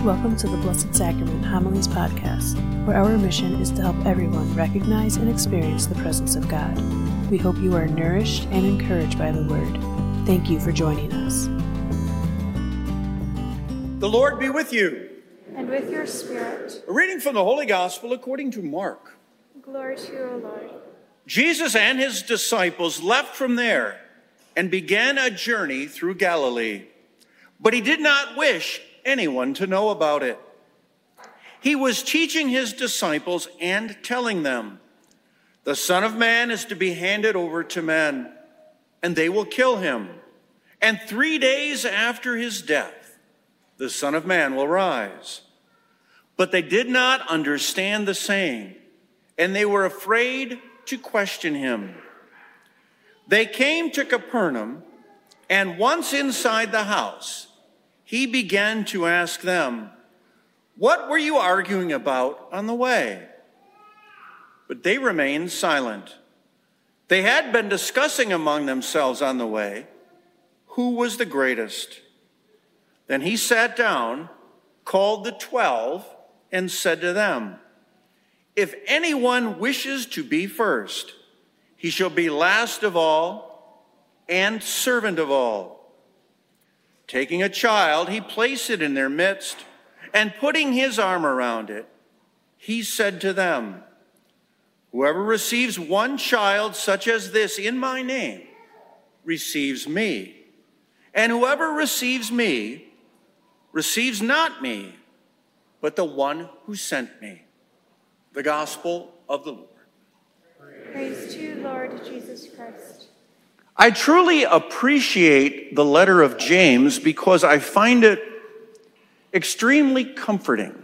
Welcome to the Blessed Sacrament Homilies Podcast, where our mission is to help everyone recognize and experience the presence of God. We hope you are nourished and encouraged by the Word. Thank you for joining us. The Lord be with you. And with your spirit. A reading from the Holy Gospel according to Mark. Glory to you, O Lord. Jesus and his disciples left from there and began a journey through Galilee. But he did not wish anyone to know about it. He was teaching his disciples and telling them, "The Son of Man is to be handed over to men, and they will kill him. And 3 days after his death, the Son of Man will rise." But they did not understand the saying, and they were afraid to question him. They came to Capernaum, and once inside the house, he began to ask them, "What were you arguing about on the way?" But they remained silent. They had been discussing among themselves on the way who was the greatest. Then he sat down, called the 12, and said to them, "If anyone wishes to be first, he shall be last of all and servant of all." Taking a child, he placed it in their midst, and putting his arm around it, he said to them, "Whoever receives one child such as this in my name receives me. And whoever receives me receives not me, but the one who sent me." The Gospel of the Lord. Praise to you, Lord Jesus Christ. I truly appreciate the letter of James because I find it extremely comforting.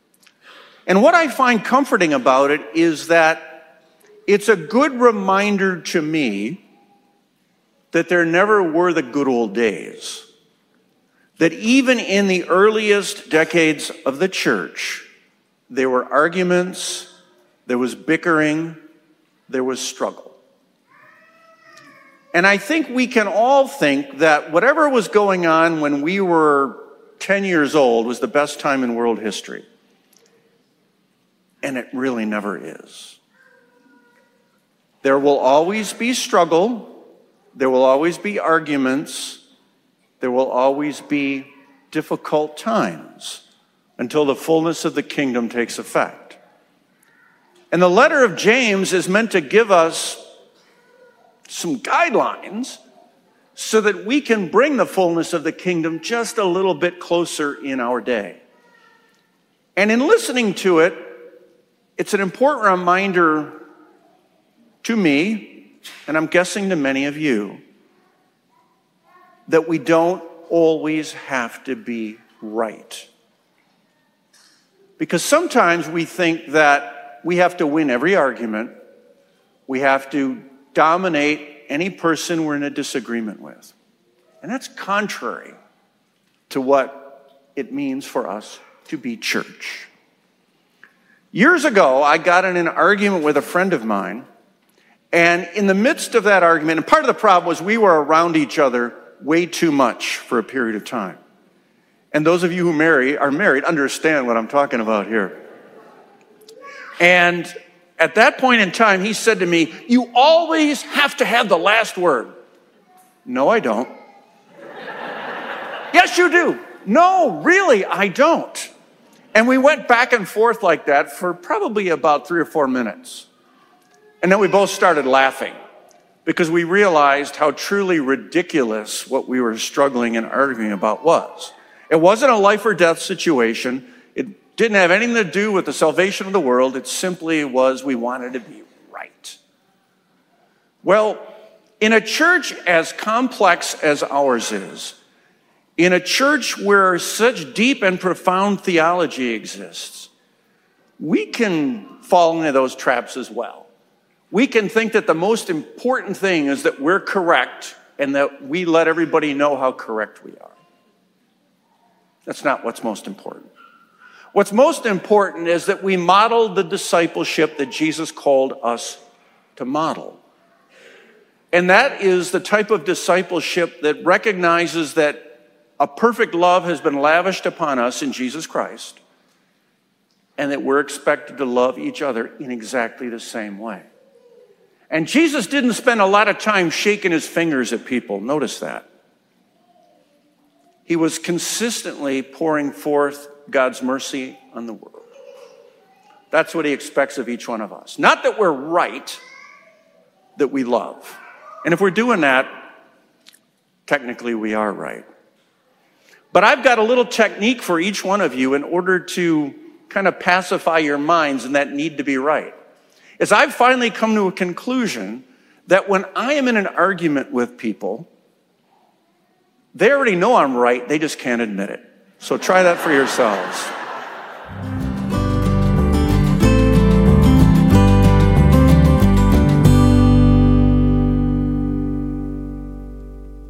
And what I find comforting about it is that it's a good reminder to me that there never were the good old days. That even in the earliest decades of the church, there were arguments, there was bickering, there was struggle. And I think we can all think that whatever was going on when we were 10 years old was the best time in world history. And it really never is. There will always be struggle. There will always be arguments. There will always be difficult times until the fullness of the kingdom takes effect. And the letter of James is meant to give us some guidelines so that we can bring the fullness of the kingdom just a little bit closer in our day. And in listening to it, it's an important reminder to me, and I'm guessing to many of you, that we don't always have to be right. Because sometimes we think that we have to win every argument, we have to dominate any person we're in a disagreement with. And that's contrary to what it means for us to be church. Years ago, I got in an argument with a friend of mine, and in the midst of that argument, and part of the problem was we were around each other way too much for a period of time. And those of you who are married understand what I'm talking about here. And at that point in time, he said to me, "You always have to have the last word." "No, I don't." "Yes, you do." "No, really, I don't." And we went back and forth like that for probably about 3 or 4 minutes. And then we both started laughing because we realized how truly ridiculous what we were struggling and arguing about was. It wasn't a life or death situation. It didn't have anything to do with the salvation of the world. It simply was we wanted to be right. Well, in a church as complex as ours is, in a church where such deep and profound theology exists, we can fall into those traps as well. We can think that the most important thing is that we're correct and that we let everybody know how correct we are. That's not what's most important. What's most important is that we model the discipleship that Jesus called us to model. And that is the type of discipleship that recognizes that a perfect love has been lavished upon us in Jesus Christ, and that we're expected to love each other in exactly the same way. And Jesus didn't spend a lot of time shaking his fingers at people. Notice that. He was consistently pouring forth God's mercy on the world. That's what he expects of each one of us. Not that we're right, that we love. And if we're doing that, technically we are right. But I've got a little technique for each one of you in order to kind of pacify your minds and that need to be right. Is I've finally come to a conclusion that when I am in an argument with people, they already know I'm right, they just can't admit it. So try that for yourselves.